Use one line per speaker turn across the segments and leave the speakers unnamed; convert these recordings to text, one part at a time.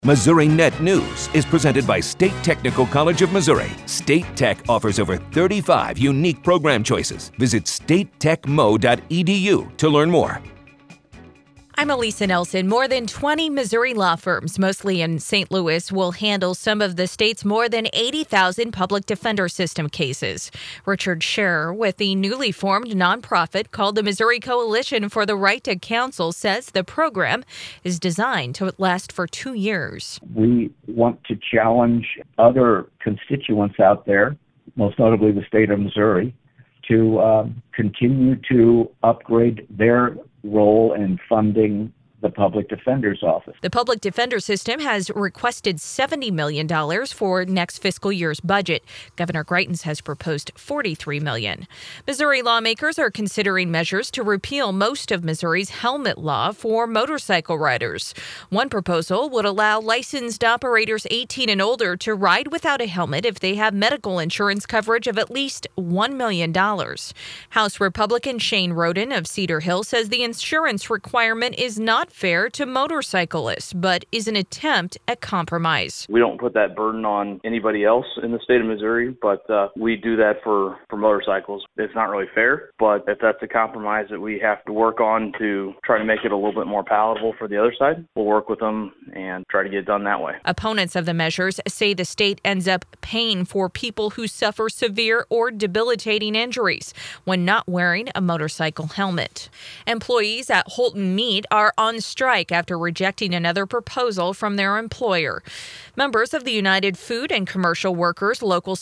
Missouri Net News is presented by State Technical College of Missouri. State Tech offers over 35 unique program choices. Visit statetechmo.edu to learn more.
I'm Elisa Nelson. More than 20 Missouri law firms, mostly in St. Louis, will handle some of the state's more than 80,000 public defender system cases. Richard Scherer with the newly formed nonprofit called the Missouri Coalition for the Right to Counsel says the program is designed to last for 2 years.
We want to challenge other constituents out there, most notably the state of Missouri, to continue to upgrade their role in funding the Public Defender's Office.
The Public Defender System has requested $70 million for next fiscal year's budget. Governor Greitens has proposed $43 million. Missouri lawmakers are considering measures to repeal most of Missouri's helmet law for motorcycle riders. One proposal would allow licensed operators 18 and older to ride without a helmet if they have medical insurance coverage of at least $1 million. House Republican Shane Roden of Cedar Hill says the insurance requirement is not fair to motorcyclists, but is an attempt at compromise.
We don't put that burden on anybody else in the state of Missouri, but we do that for motorcycles. It's not really fair, but if that's a compromise that we have to work on to try to make it a little bit more palatable for the other side, we'll work with them and try to get it done that way.
Opponents of the measures say the state ends up paying for people who suffer severe or debilitating injuries when not wearing a motorcycle helmet. Employees at Holton Meat are on strike after rejecting another proposal from their employer. Members of the United Food and Commercial Workers Local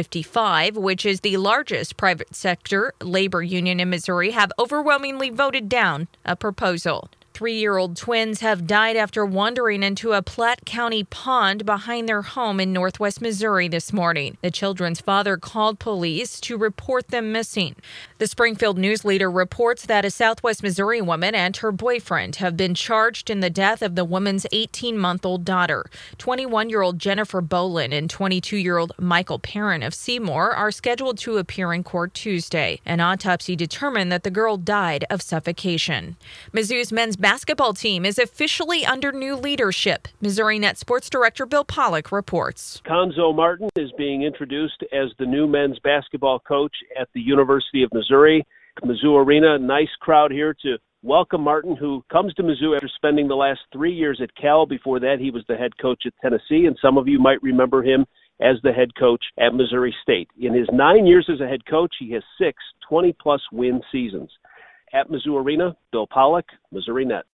655, which is the largest private sector labor union in Missouri, have overwhelmingly voted down a proposal. 3-year-old twins have died after wandering into a Platte County pond behind their home in northwest Missouri this morning. The children's father called police to report them missing. The Springfield News Leader reports that a southwest Missouri woman and her boyfriend have been charged in the death of the woman's 18-month-old daughter. 21-year-old Jennifer Bolin and 22-year-old Michael Perrin of Seymour are scheduled to appear in court Tuesday. An autopsy determined that the girl died of suffocation. Mizzou's men's basketball team is officially under new leadership. Missouri Net Sports Director Bill Pollock reports.
Conzo Martin is being introduced as the new men's basketball coach at the University of Missouri. Mizzou Arena, nice crowd here to welcome Martin, who comes to Mizzou after spending the last 3 years at Cal. Before that, he was the head coach at Tennessee, and some of you might remember him as the head coach at Missouri State. In his 9 years as a head coach, he has 6 20-plus win seasons. At Mizzou Arena, Bill Pollock, Missouri Net.